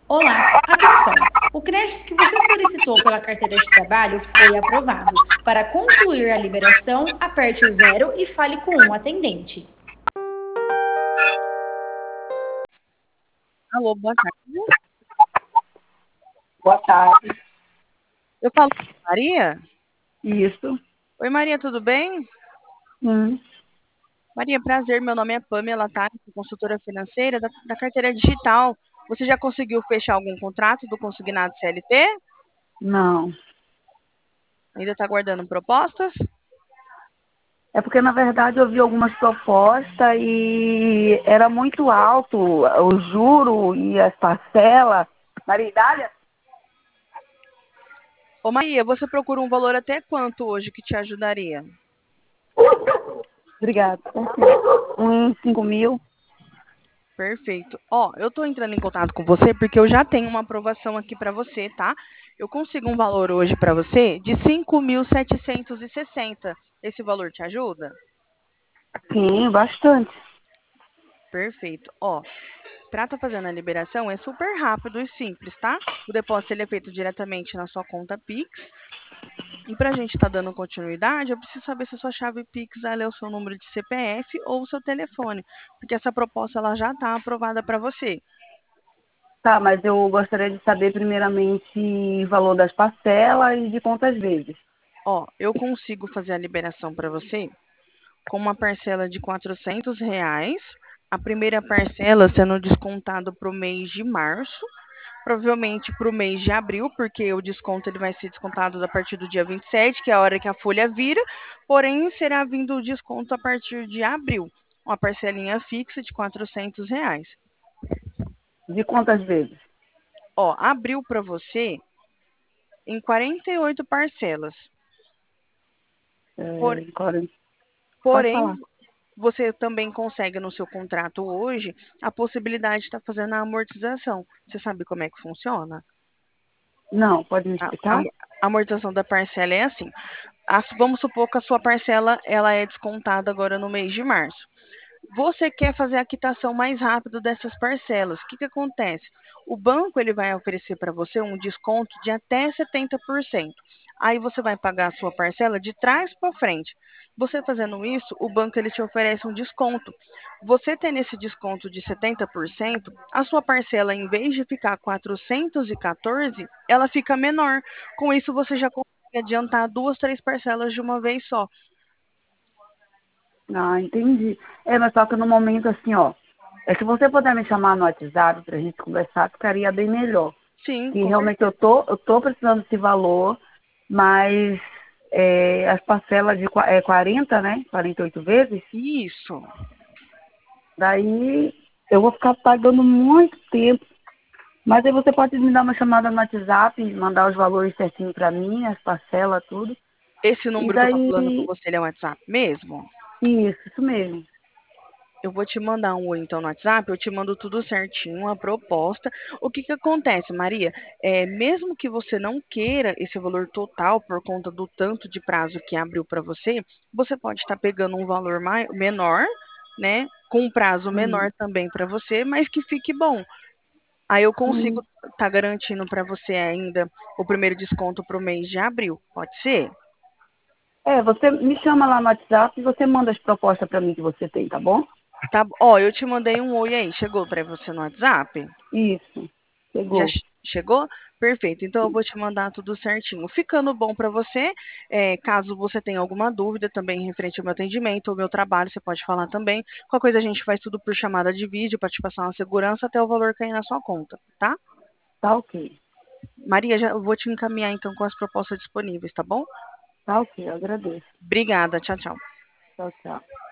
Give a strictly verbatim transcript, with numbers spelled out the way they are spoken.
Olá, atenção! O crédito que você solicitou pela carteira de trabalho foi aprovado. Para concluir a liberação, aperte o zero e fale com um atendente. Alô, boa tarde. Boa tarde. Eu falo com a Maria? Isso. Oi, Maria, tudo bem? Hum. Maria, prazer, meu nome é Pamela, tá? Sou consultora financeira da, da carteira digital. Você já conseguiu fechar algum contrato do consignado C L T? Não. Ainda está aguardando propostas? É porque, na verdade, eu vi algumas propostas e era muito alto o juro e as parcelas. Maria Idália? Ô, Maria, você procura um valor até quanto hoje que te ajudaria? Obrigada. Uns cinco mil. Perfeito. Ó, eu tô entrando em contato com você porque eu já tenho uma aprovação aqui para você, tá? Eu consigo um valor hoje para você de cinco mil setecentos e sessenta. Esse valor te ajuda? Sim, bastante. Perfeito. Ó, para estar fazendo a liberação é super rápido e simples, tá? O depósito ele é feito diretamente na sua conta Pix. E para a gente estar dando continuidade, eu preciso saber se a sua chave Pix ela é o seu número de C P F ou o seu telefone, porque essa proposta ela já está aprovada para você. Tá, mas eu gostaria de saber, primeiramente, o valor das parcelas e de quantas vezes. Ó, eu consigo fazer a liberação para você com uma parcela de quatrocentos reais. A primeira parcela sendo descontado para o mês de março, provavelmente para o mês de abril, porque o desconto ele vai ser descontado a partir do dia vinte e sete, que é a hora que a folha vira, porém será vindo o desconto a partir de abril, uma parcelinha fixa de quatrocentos reais. De quantas vezes? Ó, abriu para você em quarenta e oito parcelas. Por, É, quarenta. Pode porém, falar. você também consegue no seu contrato hoje a possibilidade de estar fazendo a amortização. Você sabe como é que funciona? Não, pode me A, a, explicar? a amortização da parcela é assim. As- vamos supor que a sua parcela ela é descontada agora no mês de março. Você quer fazer a quitação mais rápido dessas parcelas. O que, que acontece? O banco ele vai oferecer para você um desconto de até setenta por cento. Aí você vai pagar a sua parcela de trás para frente. Você fazendo isso, o banco ele te oferece um desconto. Você tendo esse desconto de setenta por cento, a sua parcela, em vez de ficar quatrocentos e quatorze, ela fica menor. Com isso, você já consegue adiantar duas, três parcelas de uma vez só. Ah, entendi. É, mas só que no momento assim, ó. É, se você puder me chamar no WhatsApp pra gente conversar, ficaria bem melhor. Sim, Que com realmente eu certeza. tô, eu tô precisando desse valor, mas é, as parcelas de qua- é, quarenta, né? Quarenta e oito vezes, Isso. daí eu vou ficar pagando muito tempo. Mas aí você pode me dar uma chamada no WhatsApp, mandar os valores certinho pra mim, as parcelas, tudo. Esse E número que eu tô falando com daí, você, ele é o WhatsApp mesmo? isso, isso mesmo. Eu vou te mandar um oi, então, no WhatsApp, eu te mando tudo certinho, a proposta. O que que acontece, Maria? É, mesmo que você não queira esse valor total por conta do tanto de prazo que abriu para você, você pode estar pegando um valor mai- menor, né? Com um prazo Uhum. menor também para você, mas que fique bom. Aí eu consigo Uhum. estar garantindo para você ainda o primeiro desconto para o mês de abril. Pode ser? É, você me chama lá no WhatsApp e você manda as propostas pra mim que você tem, tá bom? Tá, ó, eu te mandei um oi aí. Chegou para você no WhatsApp? Isso. Já Chegou. che- chegou? Perfeito. Então eu vou te mandar tudo certinho. Ficando bom para você, é, caso você tenha alguma dúvida também referente ao meu atendimento, ao meu trabalho, você pode falar também. Qualquer coisa a gente faz tudo por chamada de vídeo para te passar uma segurança até o valor cair na sua conta, tá? Tá ok. Maria, já eu vou te encaminhar então com as propostas disponíveis, tá bom? Tá ok, eu agradeço. Obrigada. Tchau, tchau. Tchau, tchau.